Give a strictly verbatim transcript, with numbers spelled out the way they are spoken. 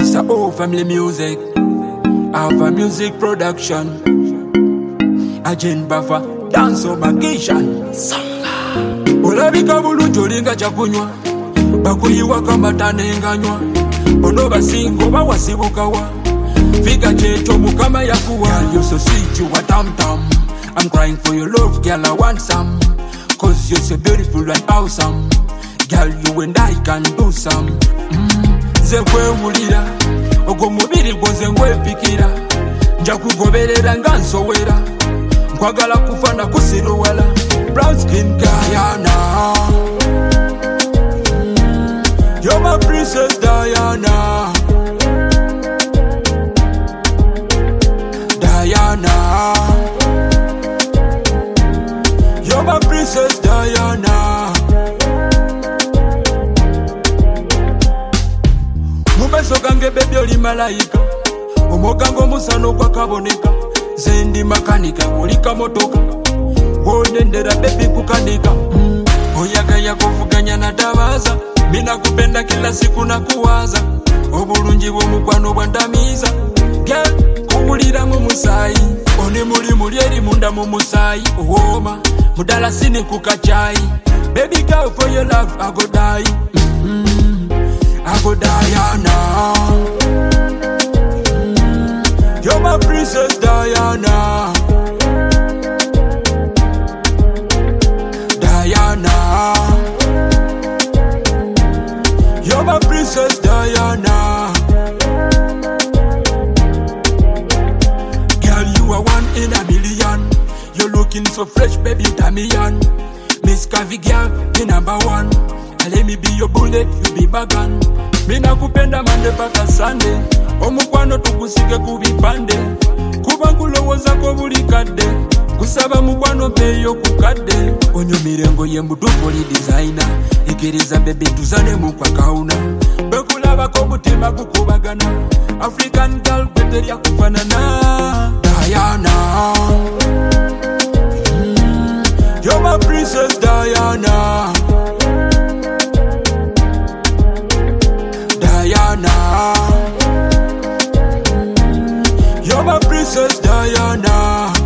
This is all family music, Alpha Music Production. Agent Buffer, dance or magician. Olabika bulungi olinga kyakunywa, bakuyiwa kamatane enganywa, ono basingo bawasibukawa, figa kyekyo mukama yakuwa. Girl, you so sweet, you a tam-tam. I'm crying for your love, girl, I want some, cause you're so beautiful and awesome. Girl, you and I can do some. mm. Nze kwewulira, ogwo mubiri gwo nze ngwepikira, nja kugoberera nga nsowera, nkwagala kufa na kusiruwala. Brown skin Diana, you're my princess Diana. Diana, you're my princess Diana. Mumeso gange baby oli malayika, omogango musano kwa kaboneka, zendi makanika olika motoka, wonendera baby kukanika. mm. Oyagaya kuvuganya na tabaza, mina kupenda kila siku na kuwaza, obulungi bw'omukwano bwandamiza. Girl, kuwulira mu musayi, oni muli muli eri munda mu musayi, owooma mudala sini kukachayi. Baby girl, for your love I go die. mm-hmm. I go Diana, mm-hmm. You're my princess Diana. Diana, you're my princess Diana. Girl, you are one in a million. You're looking so fresh, baby Damian. Miss Cavi girl, the number one. And let me be your bullet, you be my gun. Mina kupenda Monday paka Sunday, omukwano tukusike kubipande, kuba nkulowoza ko buli kadde, kusaba mukwano peyo kukadde. Onyo mirengo ye mudukoli designer, ikiriza bebe tuzane mukwa kauna, bekulaba ko mutima gukubagana, African girl kweterya kufanana. Diana, mm, you're my princess Diana. Diana, you're my princess Diana.